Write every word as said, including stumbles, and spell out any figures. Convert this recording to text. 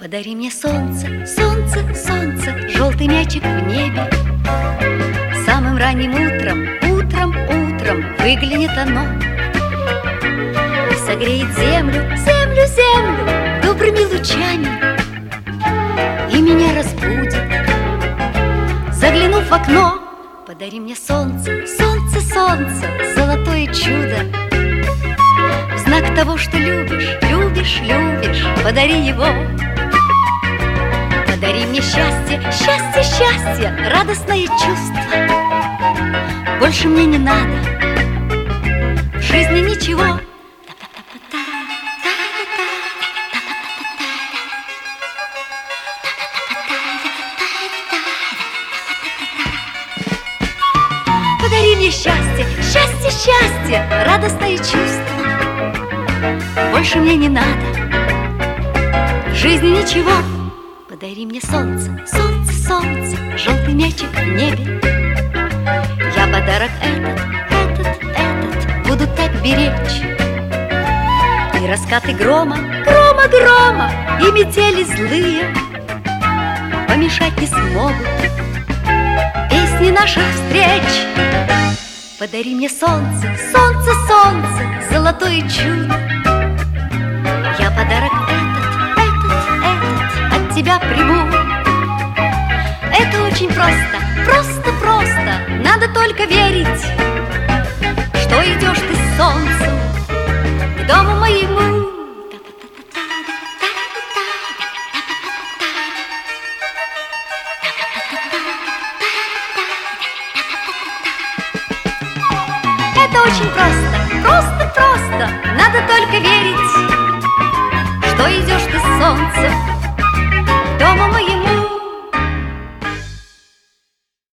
Подари мне солнце, солнце, солнце, желтый мячик в небе. Самым ранним утром, утром, утром выглянет оно и согреет землю, землю, землю добрыми лучами, и меня разбудит, заглянув в окно. Подари мне солнце, солнце, солнце, золотое чудо, в знак того, что любишь, любишь, любишь, подари его. Подари мне счастье, счастье, счастье, радостное чувство. Больше мне не надо в жизни ничего. Подари мне счастье, счастье, счастье, радостное чувство. Больше мне не надо в жизни ничего. Подари мне солнце, солнце, солнце, желтый мячик в небе. Я подарок этот, этот, этот буду так беречь. И раскаты грома, грома, грома, и метели злые помешать не смогут песни наших встреч. Подари мне солнце, солнце, солнце, золотое чудо. Я подарок этот, этот, этот от тебя приму. Это очень просто, просто, просто. Надо только верить, что идешь ты с солнцем к дому моему. Это очень просто, просто, просто. Надо только верить, что идешь ты с солнцем